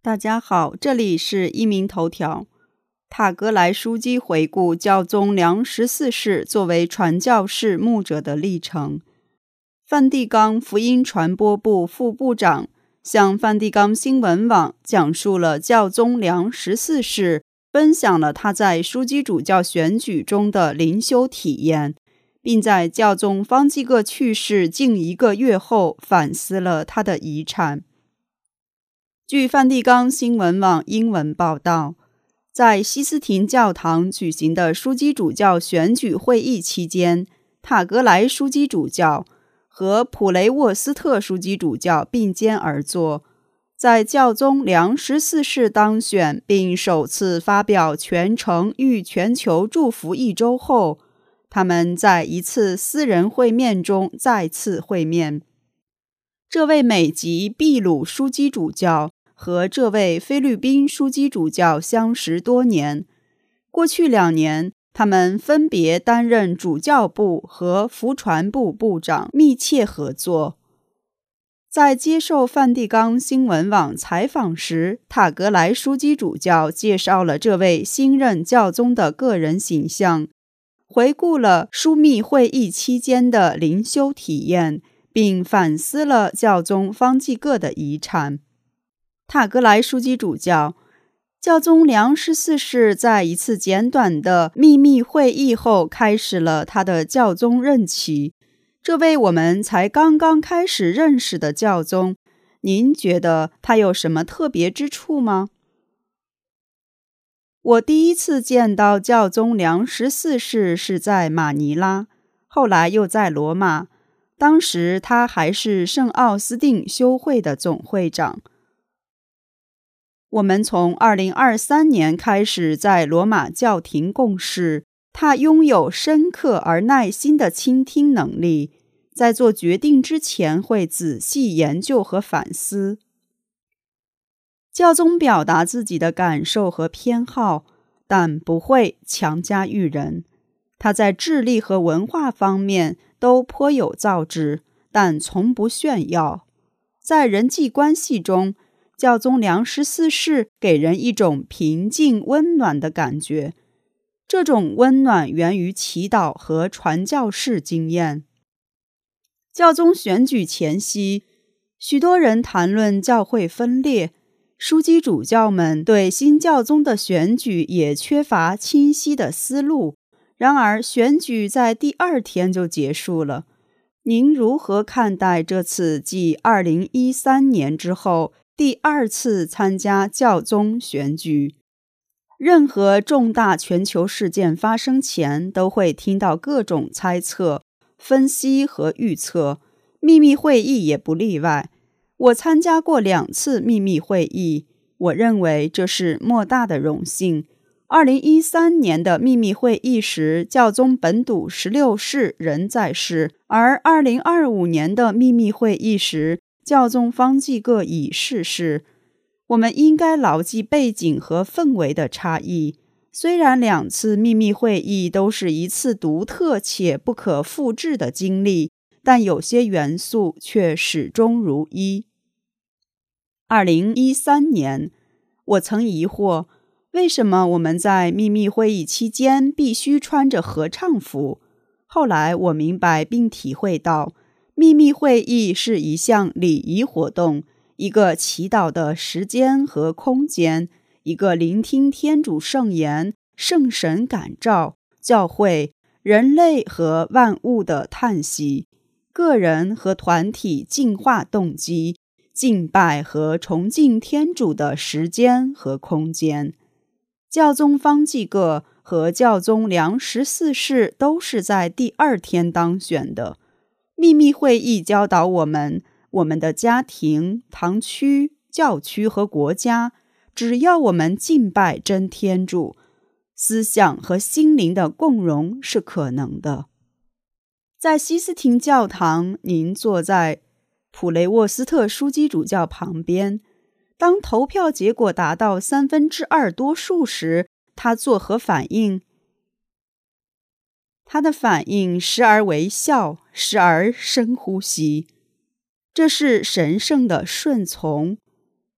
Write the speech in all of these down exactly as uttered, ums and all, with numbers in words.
大家好，这里是一鸣头条。塔格莱枢机回顾教宗良十四世作为传教士牧者的历程。梵蒂冈福音传播部副部长向梵蒂冈新闻网讲述了教宗良十四世分享了他在枢机主教选举中的灵修体验，并在教宗方济各去世近一个月后反思了他的遗产。据梵蒂冈新闻网英文报道，在西斯廷教堂举行的枢机主教选举会议期间，塔格莱枢机主教和普雷沃斯特枢机主教并肩而坐。在教宗良十四世当选并首次发表全程谕全球祝福一周后，他们在一次私人会面中再次会面。这位美籍秘鲁枢机主教和这位菲律宾枢机主教相识多年，过去两年，他们分别担任主教部和福传部部长，密切合作。在接受梵蒂冈新闻网采访时，塔格莱枢机主教介绍了这位新任教宗的个人形象，回顾了枢密会议期间的灵修体验，并反思了教宗方济各的遗产。塔格莱枢机主教：教宗良十四世在一次简短的秘密会议后开始了他的教宗任期。这位我们才刚刚开始认识的教宗，您觉得他有什么特别之处吗？我第一次见到教宗良十四世是在马尼拉，后来又在罗马，当时他还是圣奥斯定修会的总会长。我们从二零二三年开始在罗马教廷共事，他拥有深刻而耐心的倾听能力，在做决定之前会仔细研究和反思。教宗表达自己的感受和偏好，但不会强加于人。他在智力和文化方面都颇有造诣，但从不炫耀。在人际关系中，教宗良十四世给人一种平静温暖的感觉，这种温暖源于祈祷和传教士经验。教宗选举前夕，许多人谈论教会分裂，枢机主教们对新教宗的选举也缺乏清晰的思路。然而选举在第二天就结束了。您如何看待这次继二零一三年之后第二次参加教宗选举？任何重大全球事件发生前，都会听到各种猜测、分析和预测，秘密会议也不例外。我参加过两次秘密会议，我认为这是莫大的荣幸。二零一三年的秘密会议时，教宗本笃十六世仍在世，而二零二五年的秘密会议时，教宗方济各已逝世。我们应该牢记背景和氛围的差异。虽然两次秘密会议都是一次独特且不可复制的经历，但有些元素却始终如一。二零一三年，我曾疑惑，为什么我们在秘密会议期间必须穿着合唱服？后来我明白并体会到，秘密会议是一项礼仪活动，一个祈祷的时间和空间，一个聆听天主圣言、圣神感召、教会、人类和万物的叹息，个人和团体进化动机，敬拜和崇敬天主的时间和空间。教宗方济各和教宗良十四世都是在第二天当选的。秘密会议教导我们，我们的家庭、堂区、教区和国家，只要我们敬拜真天主，思想和心灵的共融是可能的。在西斯廷教堂，您坐在普雷沃斯特枢机主教旁边。当投票结果达到三分之二多数时，他作何反应？他的反应时而微笑，时而深呼吸。这是神圣的顺从。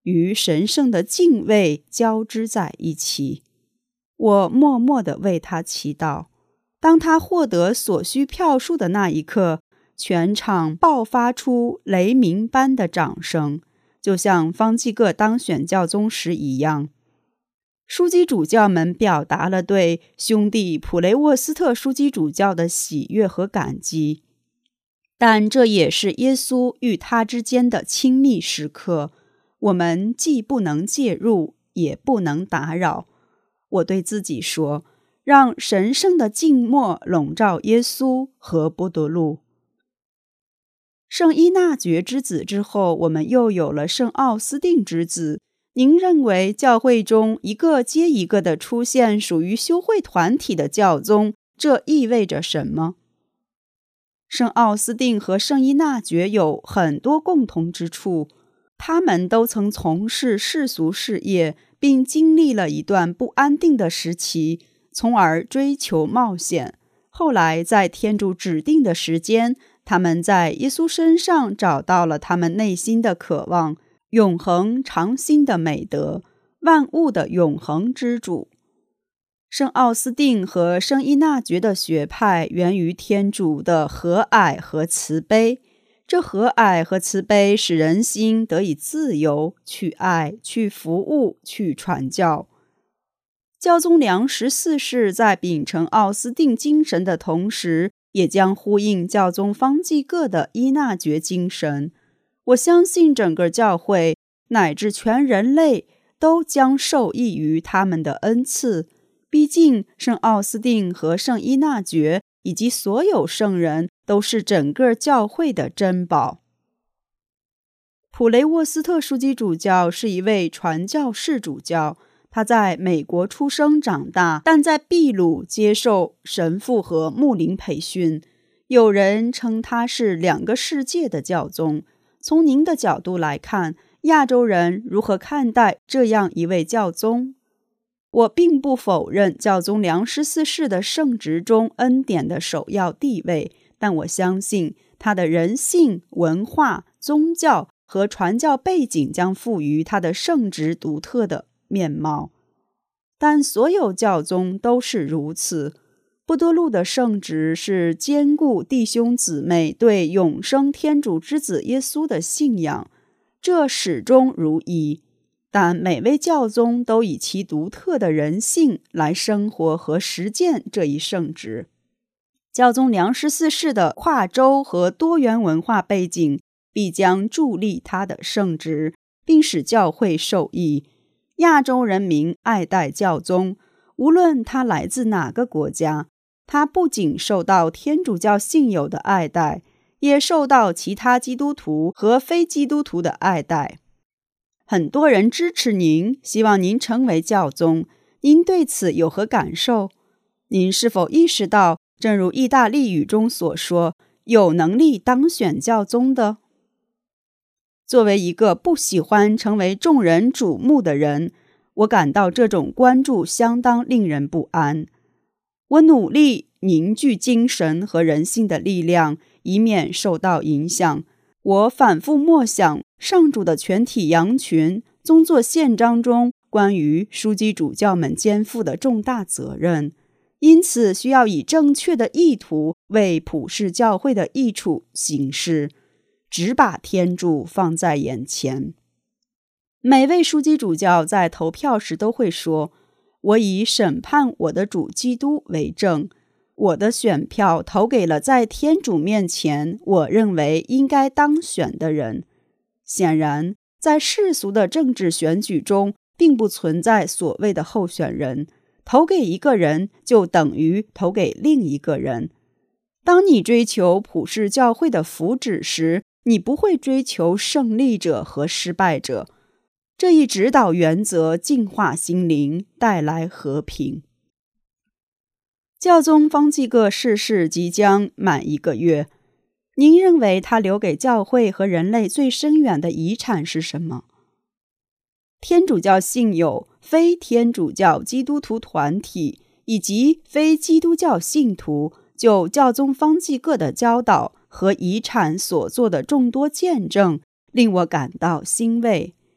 与神圣的敬畏交织在一起。我默默地为他祈祷。当他获得所需票数的那一刻，全场爆发出雷鸣般的掌声，就像方济各当选教宗时一样。枢机主教们表达了对兄弟普雷沃斯特枢机主教的喜悦和感激，但这也是耶稣与他之间的亲密时刻，我们既不能介入，也不能打扰。我对自己说，让神圣的静默笼罩耶稣和波多禄。圣依纳爵之子之后，我们又有了圣奥斯定之子。您认为教会中一个接一个的出现属于修会团体的教宗，这意味着什么？圣奥斯定和圣依纳爵有很多共同之处，他们都曾从事世俗事业，并经历了一段不安定的时期，从而追求冒险。后来在天主指定的时间，他们在耶稣身上找到了他们内心的渴望，永恒长新的美德，万物的永恒之主。圣奥斯定和圣依纳爵的学派源于天主的和蔼和慈悲，这和蔼和慈悲使人心得以自由，去爱，去服务，去传教。教宗良十四世在秉承奥斯定精神的同时，也将呼应教宗方济各的依纳爵精神。我相信整个教会乃至全人类都将受益于他们的恩赐。毕竟圣奥斯定和圣依纳爵以及所有圣人都是整个教会的珍宝。普雷沃斯特枢机主教是一位传教士主教，他在美国出生长大，但在秘鲁接受神父和牧灵培训。有人称他是两个世界的教宗。从您的角度来看，亚洲人如何看待这样一位教宗？我并不否认教宗良十四世的圣职中恩典的首要地位，但我相信他的人性、文化、宗教和传教背景将赋予他的圣职独特的面貌。但所有教宗都是如此。波多禄的圣职是兼顾弟兄姊妹对永生天主之子耶稣的信仰，这始终如一。但每位教宗都以其独特的人性来生活和实践这一圣职。教宗良十四世的跨州和多元文化背景必将助力他的圣职，并使教会受益。亚洲人民爱戴教宗，无论他来自哪个国家，他不仅受到天主教信友的爱戴，也受到其他基督徒和非基督徒的爱戴。很多人支持您，希望您成为教宗，您对此有何感受？您是否意识到，正如意大利语中所说，有能力当选教宗的？作为一个不喜欢成为众人瞩目的人，我感到这种关注相当令人不安。我努力凝聚精神和人性的力量，以免受到影响。我反复默想上主的全体羊群宗座宪章中关于枢机主教们肩负的重大责任，因此需要以正确的意图为普世教会的益处行事，只把天主放在眼前。每位枢机主教在投票时都会说，我以审判我的主基督为证，我的选票投给了在天主面前我认为应该当选的人。显然，在世俗的政治选举中，并不存在所谓的候选人，投给一个人就等于投给另一个人。当你追求普世教会的福祉时，你不会追求胜利者和失败者。这一指导原则净化心灵，带来和平。教宗方济各逝世即将满一个月，您认为他留给教会和人类最深远的遗产是什么？天主教信友、非天主教基督徒团体以及非基督教信徒就教宗方济各的教导和遗产所做的众多见证，令我感到欣慰。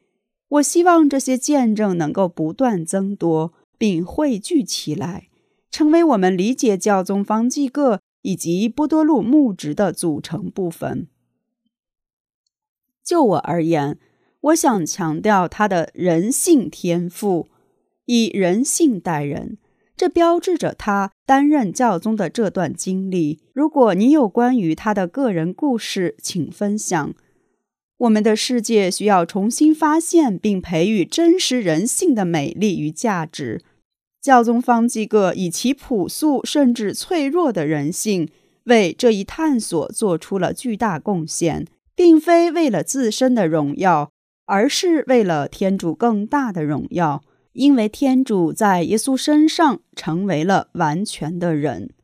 我希望这些见证能够不断增多，并汇聚起来，成为我们理解教宗方济各以及波多禄牧职的组成部分。就我而言，我想强调他的人性天赋，以人性待人，这标志着他担任教宗的这段经历。如果你有关于他的个人故事，请分享。我们的世界需要重新发现并培育真实人性的美丽与价值。教宗方济各以其朴素甚至脆弱的人性，为这一探索做出了巨大贡献，并非为了自身的荣耀，而是为了天主更大的荣耀，因为天主在耶稣身上成为了完全的人。